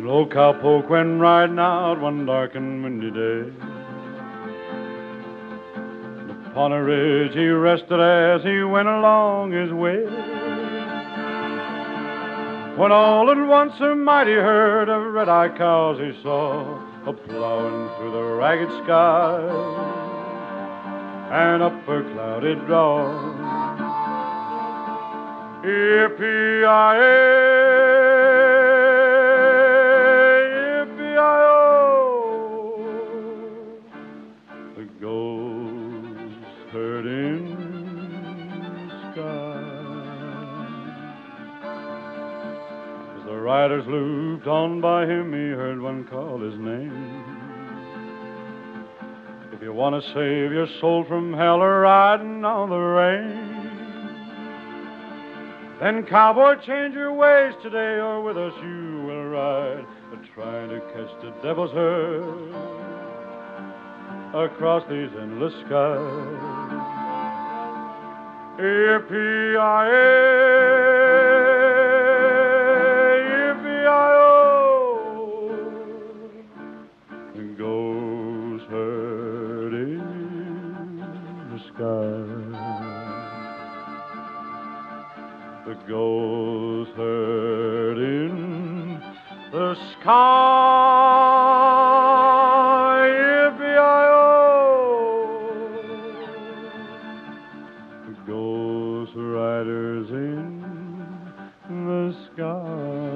Old cowpoke went riding out one dark and windy day. Upon a ridge he rested as he went along his way. When all at once a mighty herd of red-eyed cows he saw a-plowing through the ragged sky and up a cloudy dawn. Yippee-yi-yi, the ghost heard in the sky. As the riders looped on by him, he heard one call his name. If you want to save your soul from hell or riding on the range, then cowboy, change your ways today, or with us you will ride, trying to catch the devil's herd across these endless skies. Yippee-yi-yi, yippee-yi-oh, the ghost herd in the sky. The ghost herd in the sky. Yippee-yi-oh, the ghost riders in the sky.